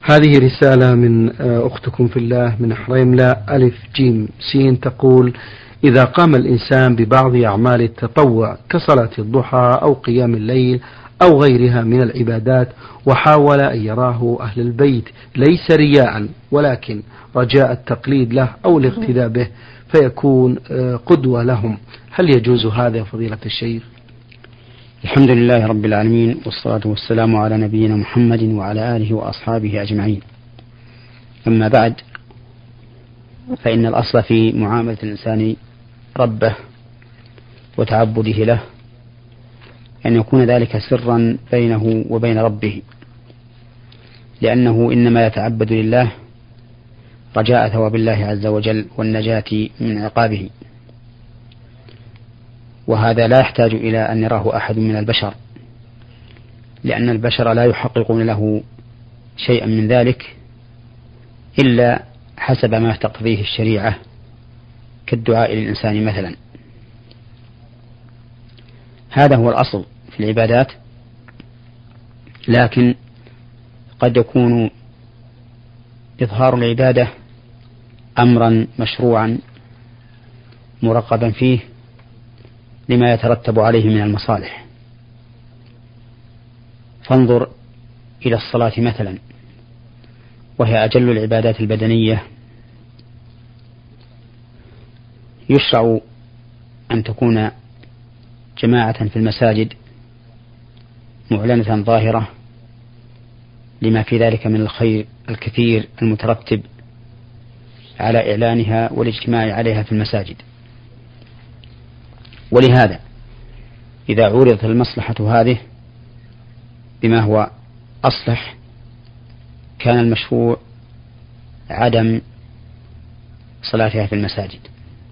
هذه رسالة من أختكم في الله من حريملة ألف جيم سين تقول: إذا قام الإنسان ببعض أعمال التطوع كصلاة الضحى أو قيام الليل أو غيرها من العبادات وحاول أن يراه أهل البيت ليس رياء ولكن رجاء التقليد له أو الاقتداء به فيكون قدوة لهم، هل يجوز هذا فضيلة الشيخ؟ الحمد لله رب العالمين، والصلاة والسلام على نبينا محمد وعلى آله وأصحابه أجمعين. أما بعد، فإن الأصل في معاملة الإنسان ربه وتعبده له أن يكون ذلك سرا بينه وبين ربه، لأنه إنما يتعبد لله رجاء ثواب الله عز وجل والنجاة من عقابه، وهذا لا يحتاج إلى أن يراه أحد من البشر، لأن البشر لا يحققون له شيئا من ذلك إلا حسب ما تقتضيه الشريعة كالدعاء للإنسان مثلا. هذا هو الأصل في العبادات، لكن قد يكون إظهار العبادة أمرا مشروعا مرغبا فيه لما يترتب عليه من المصالح. فانظر إلى الصلاة مثلا، وهي أجل العبادات البدنية، يشرع أن تكون جماعة في المساجد معلنة ظاهرة لما في ذلك من الخير الكثير المترتب على إعلانها والاجتماع عليها في المساجد. ولهذا إذا عرضت المصلحة هذه بما هو أصلح كان المشروع عدم صلاتها في المساجد،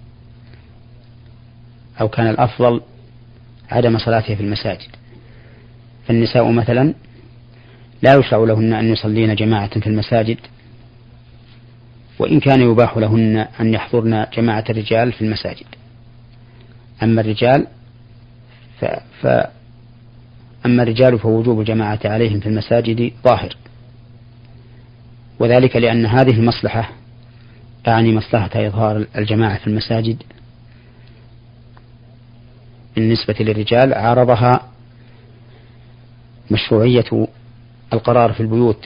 أو كان الأفضل عدم صلاتها في المساجد. فالنساء مثلا لا يشرع لهن أن يصلين جماعة في المساجد، وإن كان يباح لهن أن يحضرن جماعة الرجال في المساجد. أما الرجال فوجوب الجماعة عليهم في المساجد ظاهر، وذلك لأن هذه المصلحة تعني مصلحة إظهار الجماعة في المساجد بالنسبة للرجال عارضها مشروعية القرار في البيوت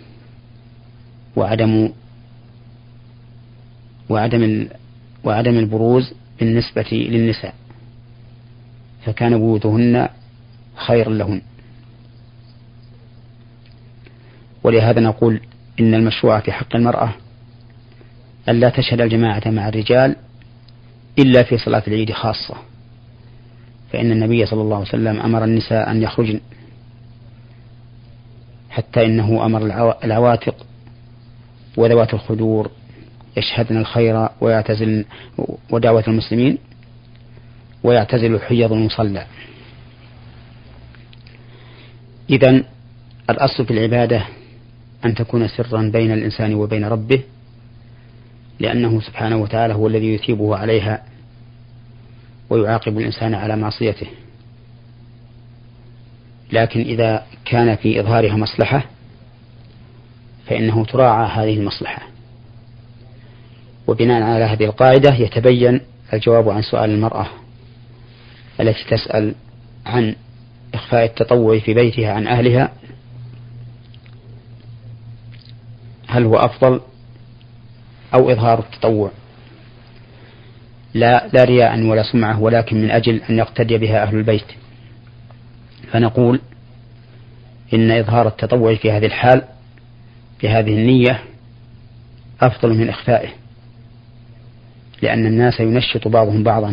وعدم البروز بالنسبة للنساء، فكان بيوتهن خيرا لهن. ولهذا نقول إن المشروع في حق المرأة أن لا تشهد الجماعة مع الرجال إلا في صلاة العيد خاصة، فإن النبي صلى الله عليه وسلم أمر النساء أن يخرجن، حتى إنه أمر العواتق وذوات الخدور يشهدن الخير ويعتزل ودعوة المسلمين ويعتزل حيض المصلى. إذن الأصل في العبادة أن تكون سرا بين الإنسان وبين ربه، لأنه سبحانه وتعالى هو الذي يثيبه عليها ويعاقب الإنسان على معصيته. لكن إذا كان في إظهارها مصلحة فإنه تراعى هذه المصلحة. وبناء على هذه القاعدة يتبين الجواب عن سؤال المرأة التي تسأل عن إخفاء التطوع في بيتها عن أهلها، هل هو أفضل أو إظهار التطوع؟ لا رياء ولا سمعة، ولكن من أجل أن يقتدي بها أهل البيت. فنقول إن إظهار التطوع في هذه الحال بهذه النية أفضل من إخفائه، لأن الناس ينشط بعضهم بعضا.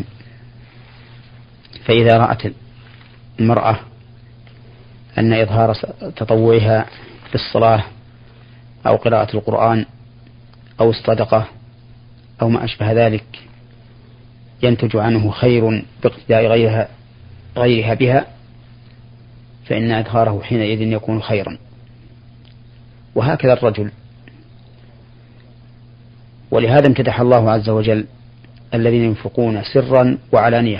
فإذا رأت المرأة أن إظهار تطوعها في الصلاة أو قراءة القرآن أو الصدقة أو ما أشبه ذلك ينتج عنه خير باقتداء غيرها بها، فإن إظهاره حينئذ يكون خيرا. وهكذا الرجل. ولهذا امتدح الله عز وجل الذين ينفقون سرا وعلانية،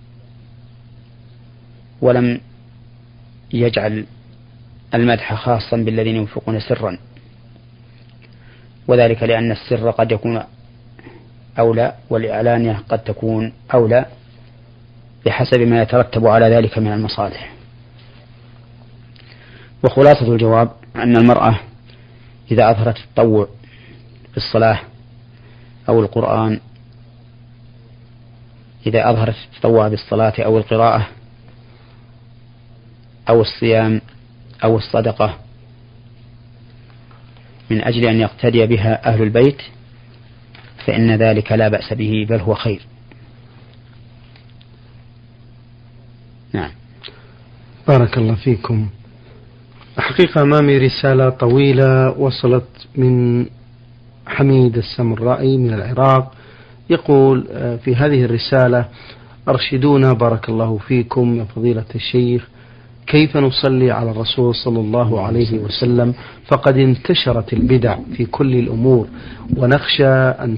ولم يجعل المدح خاصا بالذين ينفقون سرا، وذلك لأن السر قد يكون أولى والإعلانية قد تكون أولى بحسب ما يترتب على ذلك من المصالح. وخلاصة الجواب أن المرأة إذا أظهرت التطوع في الصلاة أو القرآن، إذا أظهرت التطوع بالصلاة أو القراءة أو الصيام أو الصدقة من أجل أن يقتدي بها أهل البيت فإن ذلك لا بأس به، بل هو خير. نعم. بارك الله فيكم. حقيقة أمامي رسالة طويلة وصلت من حميد السمرائي من العراق، يقول في هذه الرسالة: أرشدونا بارك الله فيكم يا فضيلة الشيخ، كيف نصلي على الرسول صلى الله عليه وسلم؟ فقد انتشرت البدع في كل الأمور، ونخشى أن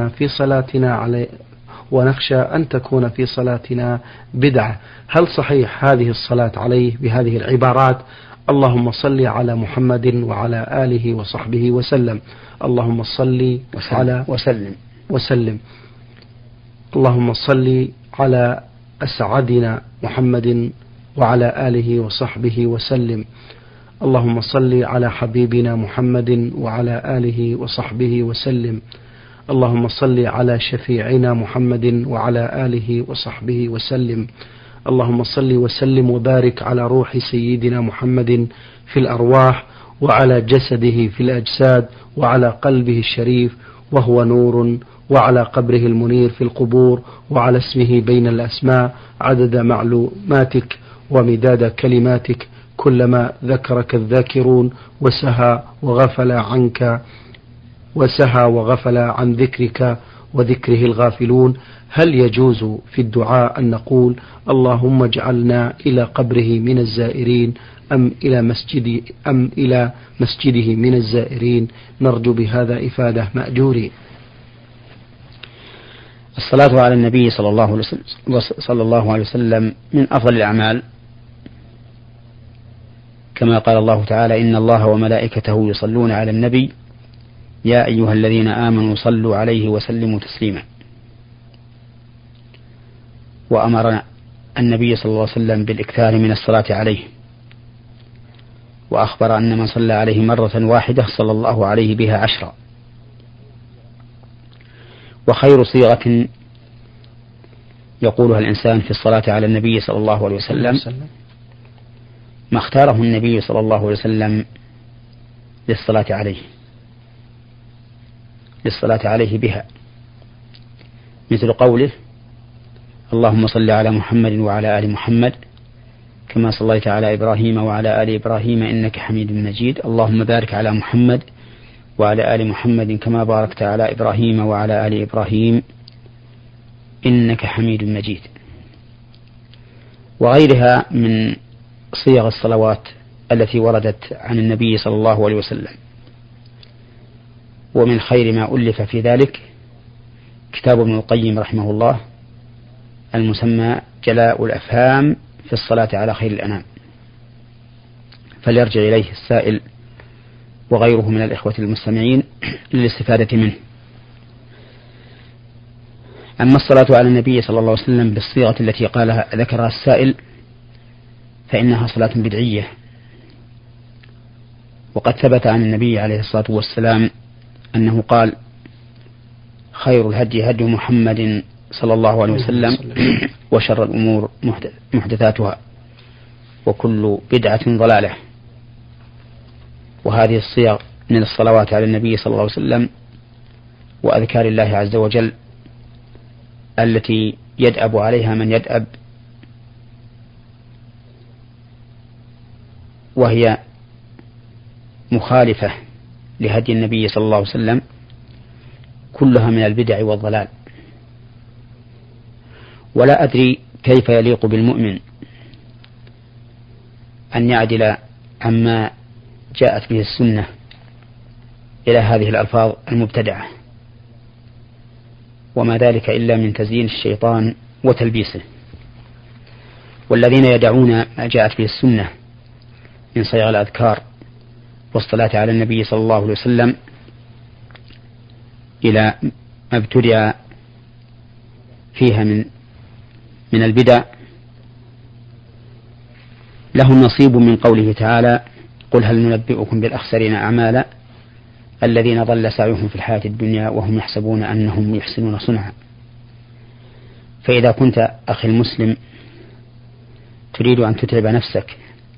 تكون في صلاتنا بدعة. هل صحيح هذه الصلاة عليه بهذه العبارات: اللهم صل على محمد وعلى آله وصحبه وسلم، اللهم صل على وسلم، اللهم صل على أسعدنا محمد وعلى آله وصحبه وسلم، اللهم صل على حبيبنا محمد وعلى آله وصحبه وسلم، اللهم صل على شفيعنا محمد وعلى آله وصحبه وسلم، اللهم صل وسلم وبارك على روح سيدنا محمد في الأرواح، وعلى جسده في الأجساد، وعلى قلبه الشريف وهو نور، وعلى قبره المنير في القبور، وعلى اسمه بين الأسماء عدد معلوماتك ومداد كلماتك، كلما ذكرك الذاكرون وسهى وغفل عن ذكرك وذكره الغافلون. هل يجوز في الدعاء أن نقول اللهم اجعلنا إلى قبره من الزائرين أم إلى مسجده من الزائرين؟ نرجو بهذا إفادة مأجورين. الصلاة على النبي صلى الله عليه وسلم من أفضل الأعمال، كما قال الله تعالى: إن الله وملائكته يصلون على النبي يا أيها الذين آمنوا صلوا عليه وسلموا تسليما. وأمر النبي صلى الله عليه وسلم بالإكثار من الصلاة عليه، وأخبر أن من صلى عليه مرة واحدة صلى الله عليه بها 10. وخير صيغة يقولها الإنسان في الصلاة على النبي صلى الله عليه وسلم ما اختاره النبي صلى الله عليه وسلم للصلاة عليه بها، مثل قوله: اللهم صل على محمد وعلى آل محمد كما صليت على إبراهيم وعلى آل إبراهيم إنك حميد مجيد، اللهم بارك على محمد وعلى آل محمد كما باركت على إبراهيم وعلى آل إبراهيم إنك حميد مجيد. وغيرها من صيغ الصلوات التي وردت عن النبي صلى الله عليه وسلم. ومن خير ما ألف في ذلك كتاب ابن القيم رحمه الله المسمى جلاء الأفهام في الصلاة على خير الأنام، فليرجع إليه السائل وغيره من الإخوة المستمعين للاستفادة منه. أما الصلاة على النبي صلى الله عليه وسلم بالصيغة التي ذكرها السائل فإنها صلاة بدعية، وقد ثبت عن النبي عليه الصلاة والسلام أنه قال: خير الهدي هدي محمد صلى الله عليه وسلم وشر الأمور محدثاتها وكل بدعة ضلالة. وهذه الصيغ من الصلوات على النبي صلى الله عليه وسلم وأذكار الله عز وجل التي يدأب عليها من يدأب، وهي مخالفة لهدي النبي صلى الله عليه وسلم، كلها من البدع والضلال. ولا أدري كيف يليق بالمؤمن أن يعدل عما جاءت به السنة إلى هذه الألفاظ المبتدعة، وما ذلك إلا من تزيين الشيطان وتلبيسه. والذين يدعون ما جاءت به السنة من صيغ الأذكار والصلاة على النبي صلى الله عليه وسلم إلى ما ابتدع فيها من البدع له نصيب من قوله تعالى: قل هل ننبئكم بالأخسرين أعمالا الذين ضل سعيهم في الحياة الدنيا وهم يحسبون أنهم يحسنون صنعا. فإذا كنت أخي المسلم تريد أن تتعب نفسك،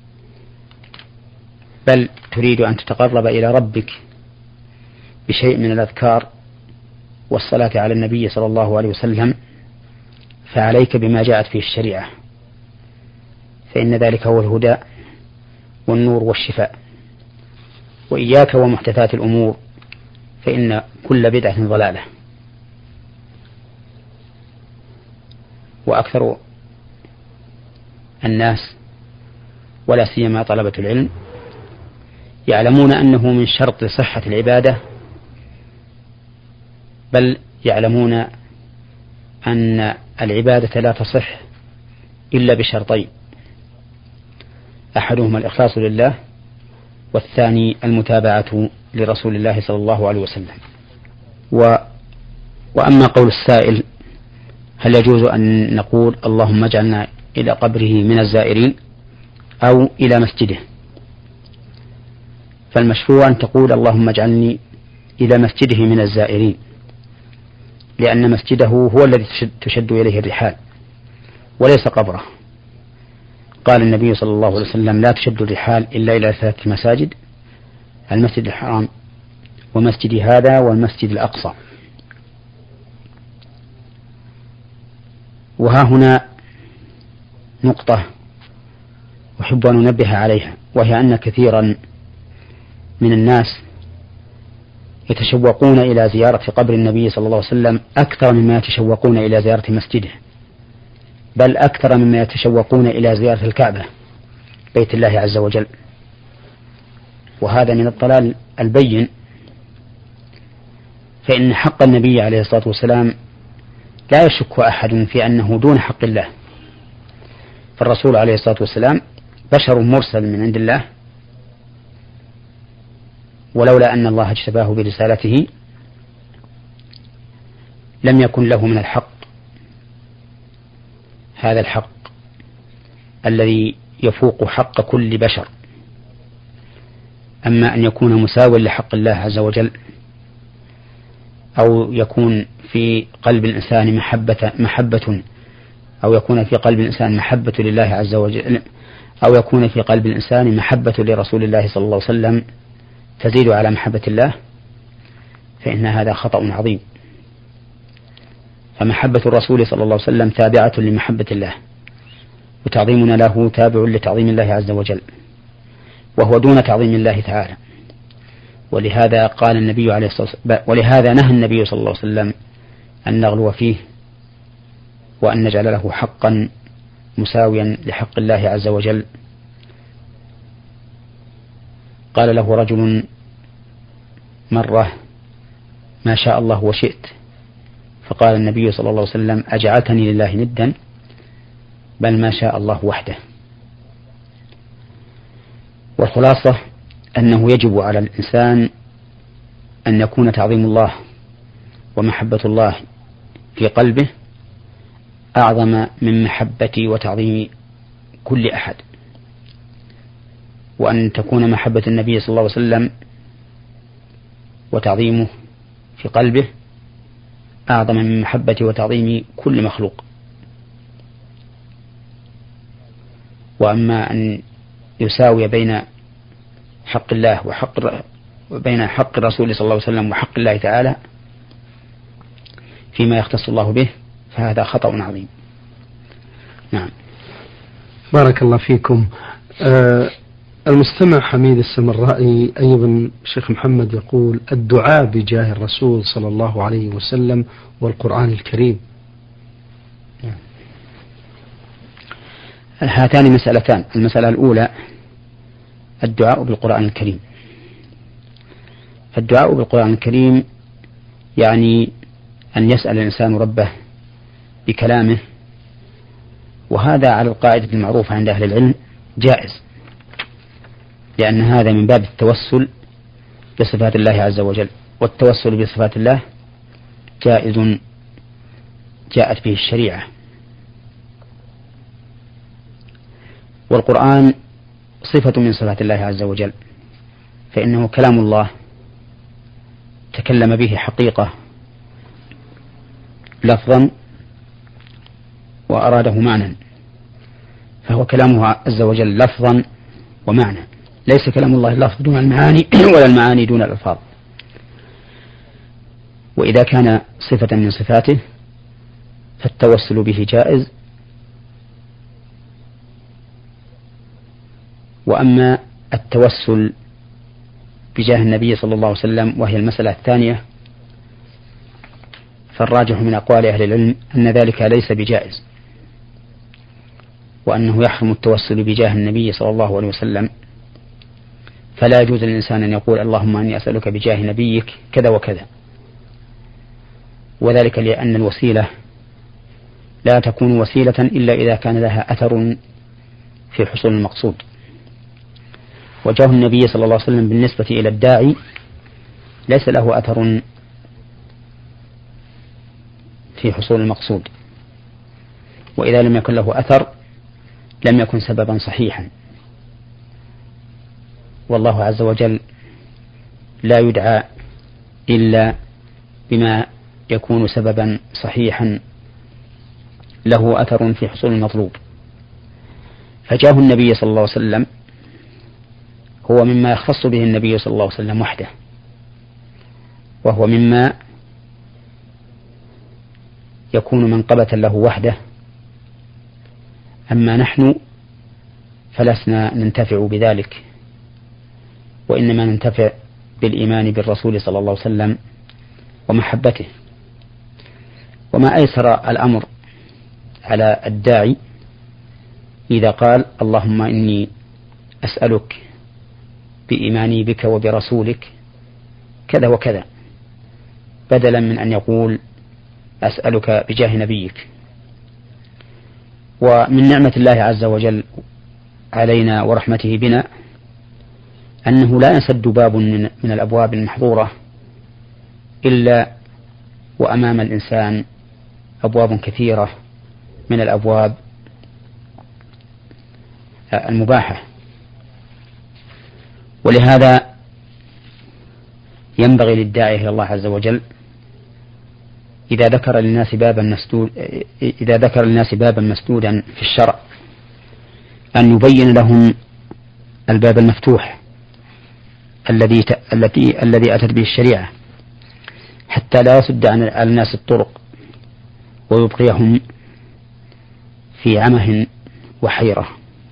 بل تريد أن تتقرب إلى ربك بشيء من الأذكار والصلاة على النبي صلى الله عليه وسلم، فعليك بما جاءت فيه الشريعة، فإن ذلك هو الهدى والنور والشفاء. وإياك ومحدثات الأمور، فإن كل بدعة ضلالة. وأكثر الناس ولا سيما طلبة العلم يعلمون أنه من شرط صحة العبادة، بل يعلمون أن العبادة لا تصح إلا بشرطين: أحدهما الإخلاص لله، والثاني المتابعة لرسول الله صلى الله عليه وسلم. وأما قول السائل: هل يجوز أن نقول اللهم اجعلنا إلى قبره من الزائرين أو إلى مسجده؟ فالمشروع أن تقول اللهم اجعلني إلى مسجده من الزائرين، لأن مسجده هو الذي تشد إليه الرحال وليس قبره. قال النبي صلى الله عليه وسلم: لا تشد الرحال إلا إلى 3 مساجد: المسجد الحرام، ومسجد هذا، والمسجد الأقصى. وها هنا نقطة أحب أن أنبه عليها، وهي أن كثيرا من الناس يتشوقون إلى زيارة قبر النبي صلى الله عليه وسلم أكثر مما يتشوقون إلى زيارة مسجده، بل أكثر مما يتشوقون إلى زيارة الكعبة بيت الله عز وجل. وهذا من الضلال البين، فإن حق النبي عليه الصلاة والسلام لا يشك أحد في أنه دون حق الله، فالرسول عليه الصلاة والسلام بشر مرسل من عند الله، ولولا أن الله اجتباه برسالته لم يكن له من الحق هذا الحق الذي يفوق حق كل بشر. أما أن يكون مساوٍ لحق الله عز وجل، أو يكون في قلب الإنسان محبة أو يكون في قلب الإنسان محبة لله عز وجل، أو يكون في قلب الإنسان محبة لرسول الله صلى الله عليه وسلم تزيد على محبة الله، فإن هذا خطأ عظيم. فمحبة الرسول صلى الله عليه وسلم تابعة لمحبة الله، وتعظيمنا له تابع لتعظيم الله عز وجل، وهو دون تعظيم الله تعالى. ولهذا قال النبي عليه الصلاة والسلام، ولهذا نهى النبي صلى الله عليه وسلم أن نغلو فيه، وأن نجعل له حقا مساويا لحق الله عز وجل. قال له رجل مرة: ما شاء الله وشئت. فقال النبي صلى الله عليه وسلم: أجعلتني لله ندا؟ بل ما شاء الله وحده. والخلاصة أنه يجب على الإنسان أن يكون تعظيم الله ومحبة الله في قلبه أعظم من محبة وتعظيم كل أحد، وأن تكون محبة النبي صلى الله عليه وسلم وتعظيمه في قلبه أعظم من محبة وتعظيم كل مخلوق. وأما أن يساوي بين حق الله وبين حق الرسول صلى الله عليه وسلم وحق الله تعالى فيما يختص الله به، فهذا خطأ عظيم. نعم. بارك الله فيكم. المستمع حميد السمرائي أيضا شيخ محمد يقول: الدعاء بجاه الرسول صلى الله عليه وسلم والقرآن الكريم. هاتان مسألتان: المسألة الأولى الدعاء بالقرآن الكريم. فالدعاء بالقرآن الكريم يعني أن يسأل الإنسان ربه بكلامه، وهذا على القاعدة المعروفة عند أهل العلم جائز، لأن هذا من باب التوسل بصفات الله عز وجل، والتوسل بصفات الله جائز جاءت به الشريعة. والقرآن صفة من صفات الله عز وجل، فإنه كلام الله تكلم به حقيقة لفظا وأراده معنى، فهو كلامه عز وجل لفظا ومعنى، ليس كلام الله اللفظ دون المعاني ولا المعاني دون الألفاظ. وإذا كان صفة من صفاته فالتوسل به جائز. وأما التوسل بجاه النبي صلى الله عليه وسلم وهي المسألة الثانية، فالراجح من أقوال أهل العلم أن ذلك ليس بجائز، وأنه يحرم التوسل بجاه النبي صلى الله عليه وسلم، فلا يجوز للإنسان أن يقول اللهم إني أسألك بجاه نبيك كذا وكذا، وذلك لأن الوسيلة لا تكون وسيلة إلا إذا كان لها أثر في حصول المقصود. وجاه النبي صلى الله عليه وسلم بالنسبة إلى الداعي ليس له أثر في حصول المقصود، وإذا لم يكن له أثر لم يكن سببا صحيحا. والله عز وجل لا يدعى إلا بما يكون سببا صحيحا له أثر في حصول المطلوب. فجاه النبي صلى الله عليه وسلم هو مما يختص به النبي صلى الله عليه وسلم وحده، وهو مما يكون منقبة له وحده. أما نحن فلسنا ننتفع بذلك، وإنما ننتفع بالإيمان بالرسول صلى الله عليه وسلم ومحبته. وما أيسر الأمر على الداعي إذا قال اللهم إني أسألك بإيماني بك وبرسولك كذا وكذا، بدلا من أن يقول أسألك بجاه نبيك. ومن نعمة الله عز وجل علينا ورحمته بنا أنه لا ينسد باب من الأبواب المحظورة إلا وأمام الإنسان أبواب كثيرة من الأبواب المباحة. ولهذا ينبغي للداعي إلى الله عز وجل إذا ذكر للناس بابا مسدودا في الشرع أن يبين لهم الباب المفتوح الذي أتت به الشريعة، حتى لا يسد عن الناس الطرق ويبقيهم في عمه وحيرة.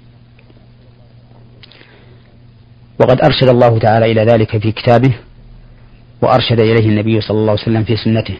وقد أرشد الله تعالى إلى ذلك في كتابه، وأرشد إليه النبي صلى الله عليه وسلم في سنته.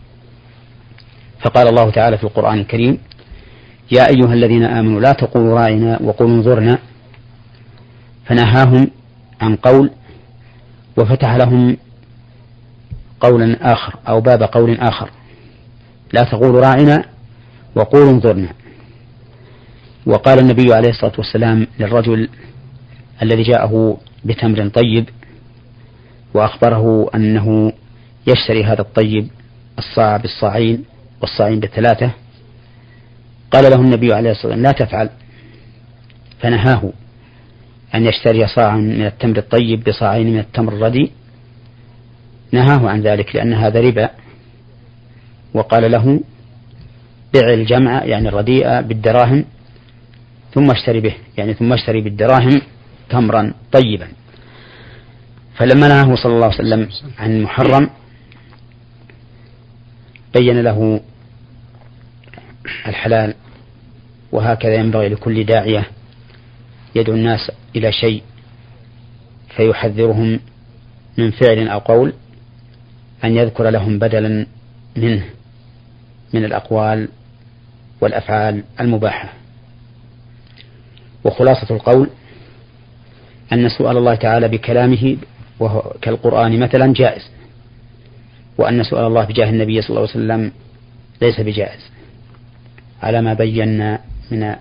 فقال الله تعالى في القرآن الكريم: يا أيها الذين آمنوا لا تقولوا راعنا وقولوا انظرنا، فنهاهم عن قول وفتح لهم قولا آخر أو باب قول آخر: لا تقولوا راعنا وقولوا انظرنا. وقال النبي عليه الصلاة والسلام للرجل الذي جاءه بتمر طيب وأخبره أنه يشتري هذا الطيب الصاع بالصاعين والصاعين بالثلاثة، قال له النبي عليه الصلاة والسلام: لا تفعل. فنهاه أن يشتري صاعا من التمر الطيب بصاعين من التمر الردي، نهاه عن ذلك لأن هذا ربا. وقال له: بع الجمع يعني الرديء بالدراهم ثم اشتري به، يعني ثم اشتري بالدراهم تمرا طيبا. فلما نهاه صلى الله عليه وسلم عن المحرم بين له الحلال. وهكذا ينبغي لكل داعية يدعو الناس إلى شيء فيحذرهم من فعل أو قول أن يذكر لهم بدلا منه من الأقوال والأفعال المباحة. وخلاصة القول أن سؤال الله تعالى بكلامه وهو كالقرآن مثلا جائز، وأن سؤال الله بجاه النبي صلى الله عليه وسلم ليس بجائز، على ما بينا من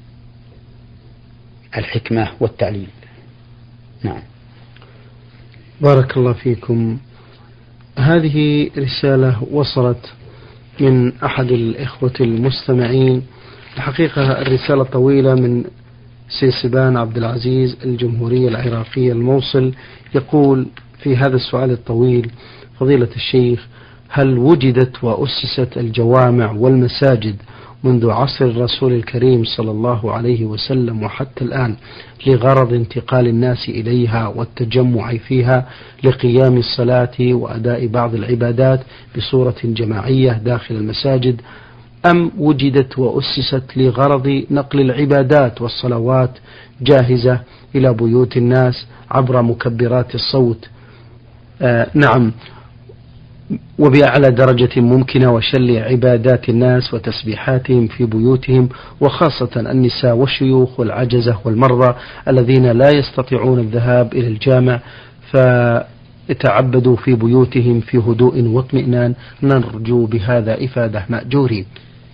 الحكمة والتعليل. نعم. بارك الله فيكم. هذه رسالة وصلت من أحد الإخوة المستمعين. الحقيقة الرسالة طويلة، من سيسبان عبد العزيز، الجمهورية العراقية، الموصل. يقول في هذا السؤال الطويل: فضيلة الشيخ، هل وجدت وأسست الجوامع والمساجد منذ عصر الرسول الكريم صلى الله عليه وسلم وحتى الآن لغرض انتقال الناس إليها والتجمع فيها لقيام الصلاة وأداء بعض العبادات بصورة جماعية داخل المساجد، أم وجدت وأسست لغرض نقل العبادات والصلوات جاهزة إلى بيوت الناس عبر مكبرات الصوت؟ نعم، وبأعلى درجة ممكنة، وشل عبادات الناس وتسبيحاتهم في بيوتهم، وخاصة النساء والشيوخ والعجزة والمرضى الذين لا يستطيعون الذهاب إلى الجامع، فيتعبدوا في بيوتهم في هدوء واطمئنان. نرجو بهذا إفادة مأجورين.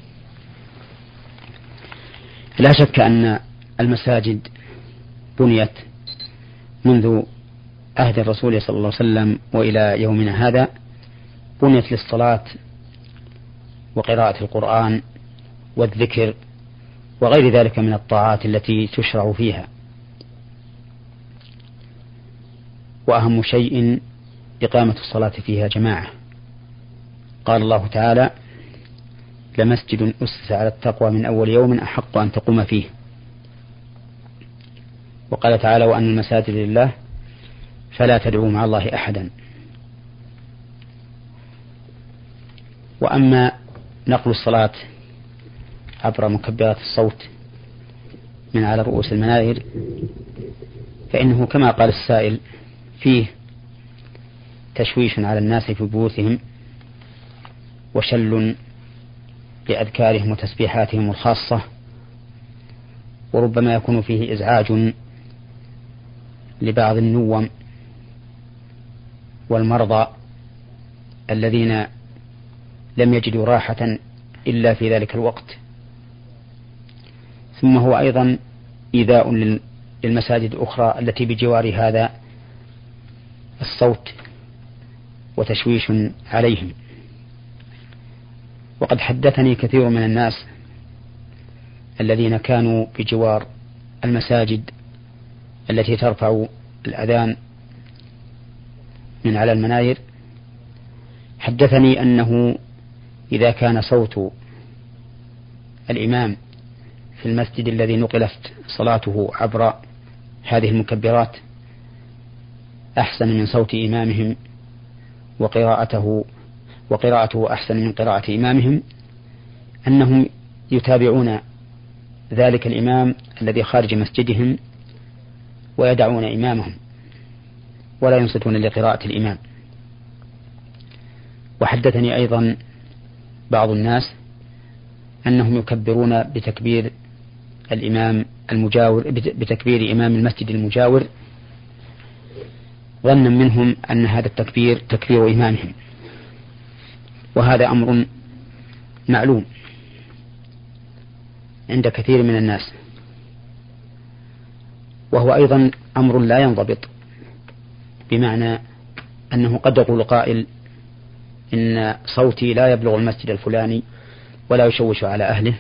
لا شك أن المساجد بنيت منذ عهد الرسول صلى الله عليه وسلم وإلى يومنا هذا، بنيت للصلاة وقراءة القرآن والذكر وغير ذلك من الطاعات التي تشرع فيها. وأهم شيء إقامة الصلاة فيها جماعة. قال الله تعالى: لمسجد أسس على التقوى من أول يوم أحق أن تقوم فيه. وقال تعالى: وأن المساجد لله فلا تدعوا مع الله أحدا. وأما نقل الصلاة عبر مكبرات الصوت من على رؤوس المنابر فإنه كما قال السائل فيه تشويش على الناس في بيوتهم وشل لأذكارهم وتسبيحاتهم الخاصة، وربما يكون فيه إزعاج لبعض النوم والمرضى الذين لم يجدوا راحة إلا في ذلك الوقت. ثم هو أيضا إيذاء للمساجد الأخرى التي بجوار هذا الصوت وتشويش عليهم. وقد حدثني كثير من الناس الذين كانوا بجوار المساجد التي ترفع الأذان من على المناير، حدثني أنه إذا كان صوت الإمام في المسجد الذي نقلت صلاته عبر هذه المكبرات أحسن من صوت إمامهم وقراءته أحسن من قراءة إمامهم، أنهم يتابعون ذلك الإمام الذي خارج مسجدهم ويدعون إمامهم ولا ينصتون لقراءة الإمام. وحدثني أيضا بعض الناس أنهم يكبرون بتكبير الإمام المجاور، بتكبير إمام المسجد المجاور، ظنا منهم أن هذا التكبير تكبير إمامهم، وهذا أمر معلوم عند كثير من الناس، وهو أيضا أمر لا ينضبط، بمعنى أنه قد يقول قائل إن صوتي لا يبلغ المسجد الفلاني ولا يشوش على أهله،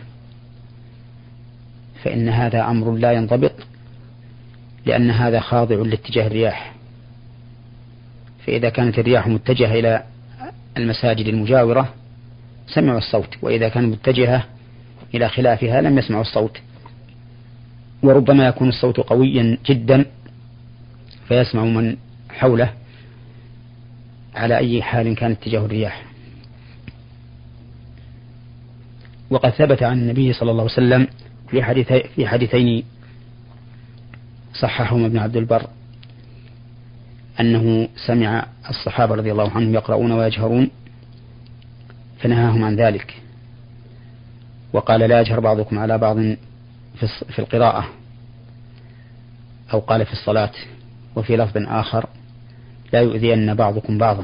فإن هذا أمر لا ينضبط، لأن هذا خاضع لاتجاه الرياح. فإذا كانت الرياح متجهة إلى المساجد المجاورة سمعوا الصوت، وإذا كانت متجهة إلى خلافها لم يسمعوا الصوت. وربما يكون الصوت قويا جدا فيسمع من حوله على أي حال كان اتجاه الرياح. وقد ثبت عن النبي صلى الله عليه وسلم في حديثين صححهما ابن عبد البر أنه سمع الصحابة رضي الله عنهم يقرؤون ويجهرون فنهاهم عن ذلك، وقال: لا يجهر بعضكم على بعض في القراءة، أو قال في الصلاة، وفي لفظ آخر: لا يؤذين بعضكم بعضا.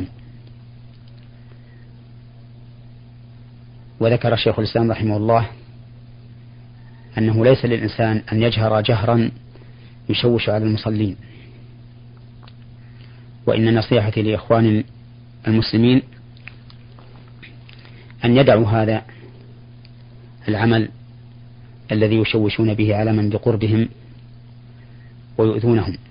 وذكر شيخ الإسلام رحمه الله أنه ليس للإنسان أن يجهر جهرا يشوش على المصلين، وإن نصيحتي لإخواني المسلمين أن يدعوا هذا العمل الذي يشوشون به على من بقربهم ويؤذونهم،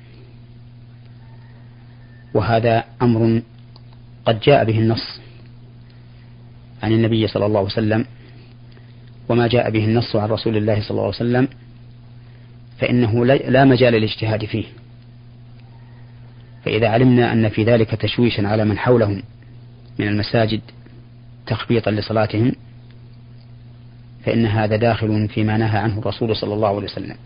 وهذا أمر قد جاء به النص عن النبي صلى الله عليه وسلم، وما جاء به النص عن رسول الله صلى الله عليه وسلم فإنه لا مجال للاجتهاد فيه. فإذا علمنا أن في ذلك تشويشا على من حولهم من المساجد تخبيطا لصلاتهم فإن هذا داخل فيما نهى عنه الرسول صلى الله عليه وسلم.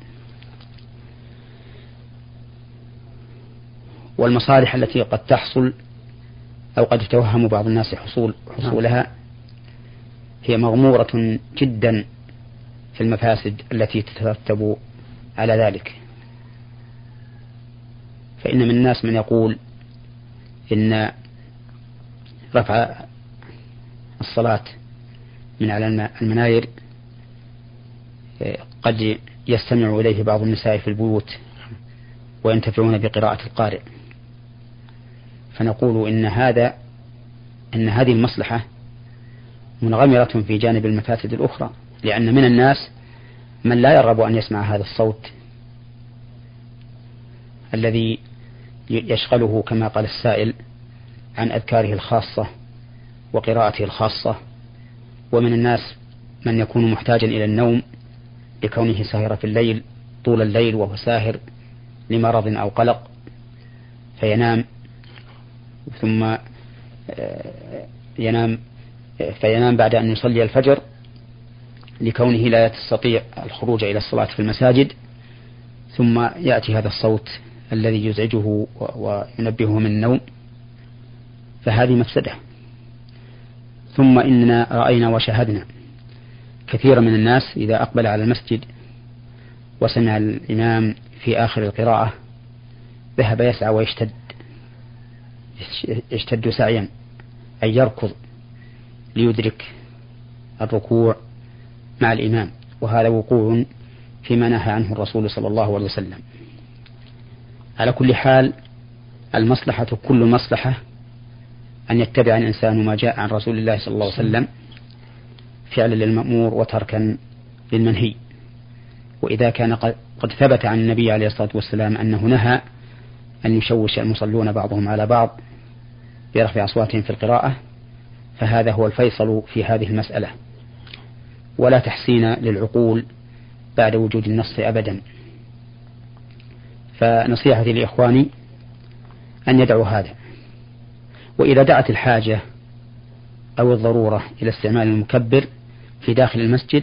والمصالح التي قد تحصل أو قد يتوهم بعض الناس حصولها هي مغمورة جدا في المفاسد التي تترتب على ذلك. فإن من الناس من يقول إن رفع الصلاة من على المناير قد يستمع إليه بعض النساء في البيوت وينتفعون بقراءة القارئ، فنقول إن هذه المصلحة منغمرة في جانب المفاسد الأخرى، لأن من الناس من لا يرغب أن يسمع هذا الصوت الذي يشغله كما قال السائل عن أذكاره الخاصة وقراءته الخاصة. ومن الناس من يكون محتاجا إلى النوم لكونه ساهر في الليل طول الليل وهو ساهر لمرض أو قلق فينام، ثم فينام بعد أن يصلي الفجر لكونه لا يستطيع الخروج إلى الصلاة في المساجد، ثم يأتي هذا الصوت الذي يزعجه وينبهه من النوم، فهذه مفسدة. ثم إننا رأينا وشاهدنا كثير من الناس إذا أقبل على المسجد وسمع الإمام في آخر القراءة ذهب يسعى ويشتد سعيا أي يركض ليدرك الركوع مع الإمام، وهذا وقوع فيما نهى عنه الرسول صلى الله عليه وسلم. على كل حال المصلحة كل مصلحة أن يتبع الإنسان ما جاء عن رسول الله صلى الله عليه وسلم فعلا للمأمور وتركا للمنهي. وإذا كان قد ثبت عن النبي عليه الصلاة والسلام أنه نهى أن يشوش المصلون بعضهم على بعض برفع أصواتهم في القراءة فهذا هو الفيصل في هذه المسألة، ولا تحسين للعقول بعد وجود النص أبدا. فنصيحتي لإخواني أن يدعوا هذا، وإذا دعت الحاجة أو الضرورة إلى استعمال المكبر في داخل المسجد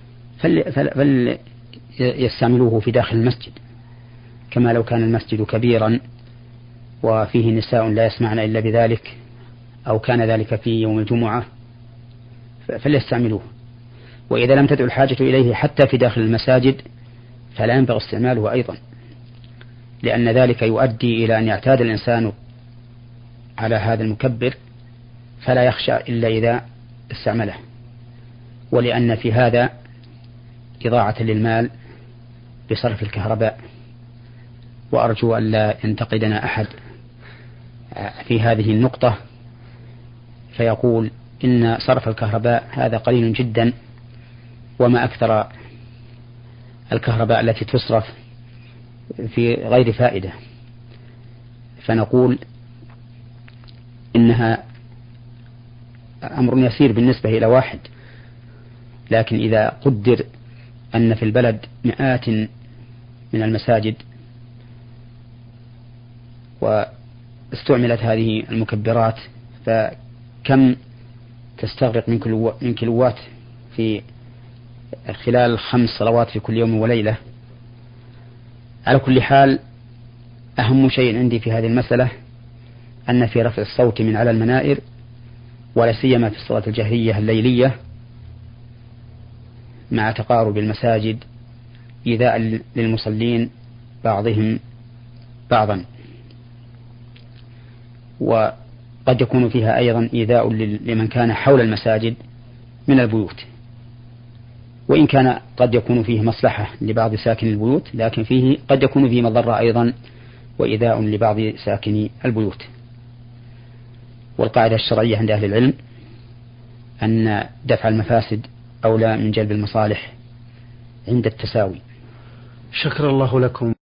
فليستعملوه في داخل المسجد، كما لو كان المسجد كبيرا وفيه نساء لا يسمعن إلا بذلك أو كان ذلك في يوم الجمعة فليستعملوه. وإذا لم تدع الحاجة إليه حتى في داخل المساجد فلا ينبغي استعماله أيضا، لأن ذلك يؤدي إلى أن يعتاد الإنسان على هذا المكبر فلا يخشى إلا إذا استعمله، ولأن في هذا إضاعة للمال بصرف الكهرباء. وأرجو أن لا ينتقدنا أحد في هذه النقطة فيقول إن صرف الكهرباء هذا قليل جدا وما أكثر الكهرباء التي تصرف في غير فائدة. فنقول إنها أمر يسير بالنسبة إلى واحد، لكن إذا قدر أن في البلد مئات من المساجد واستعملت هذه المكبرات فكم تستغرق من كيلوات في خلال 5 صلوات في كل يوم وليلة. على كل حال أهم شيء عندي في هذه المسألة أن في رفع الصوت من على المنائر ولا سيما في الصلاة الجهرية الليلية مع تقارب المساجد إيذاء للمصلين بعضهم بعضا، وقد يكون فيها أيضا إيذاء لمن كان حول المساجد من البيوت، وإن كان قد يكون فيه مصلحة لبعض ساكن البيوت لكن فيه قد يكون فيه مضرة أيضا وإيذاء لبعض ساكني البيوت. والقاعدة الشرعية عند أهل العلم أن دفع المفاسد أولى من جلب المصالح عند التساوي. شكر الله لكم.